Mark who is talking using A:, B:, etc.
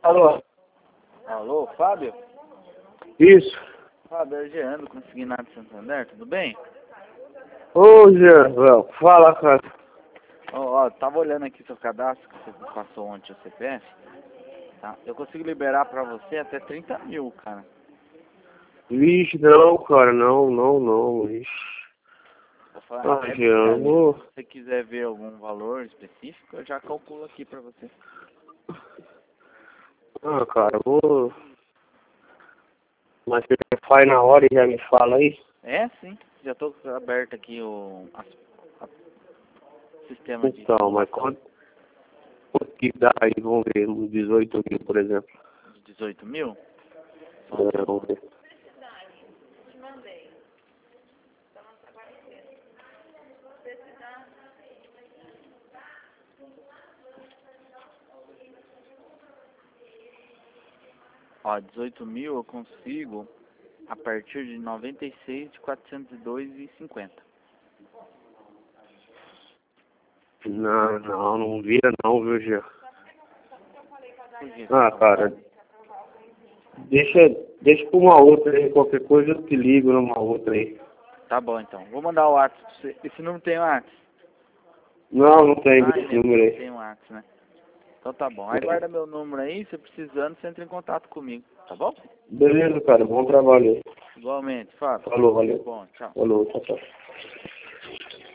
A: Alô?
B: Alô, Fábio?
A: Isso.
B: Fábio, é o Jean do Consignado de Santander, tudo bem?
A: Ô, Jean, fala, cara.
B: Tava olhando aqui seu cadastro, que você passou ontem o CPF, tá? Eu consigo liberar pra você até 30 mil, cara.
A: Vixe, não, cara, não, vixe.
B: Vou falar
A: Ah,
B: até
A: Jean,
B: 30 mil.
A: vou...
B: Se você quiser ver algum valor específico, eu já calculo aqui pra você.
A: Ah, cara, vou... Mas você faz na hora e já me fala aí?
B: É, sim. Já tô aberto aqui o sistema de
A: Então, mas
B: simulação
A: quanto que dá aí? Vamos ver, uns 18 mil, por exemplo.
B: de 18 mil. Só um
A: Vamos
B: segundo.
A: ver.
B: Ó, 18 mil eu consigo a partir de 96 de 402,50.
A: Não vira não, viu, Jean?
B: Por quê?
A: Ah, cara, deixa pra uma outra aí, qualquer coisa eu te ligo numa outra aí.
B: Tá bom, então. Vou mandar o WhatsApp pra você. Esse número tem WhatsApp?
A: Não tem
B: Ah,
A: esse número aí.
B: tem WhatsApp, né? Então tá bom. Aí guarda meu número aí, se precisando, você entra em contato comigo. Tá bom?
A: Beleza, cara, bom trabalho aí.
B: Igualmente, Fábio.
A: Falou, valeu.
B: Bom, tchau.
A: Falou, tchau.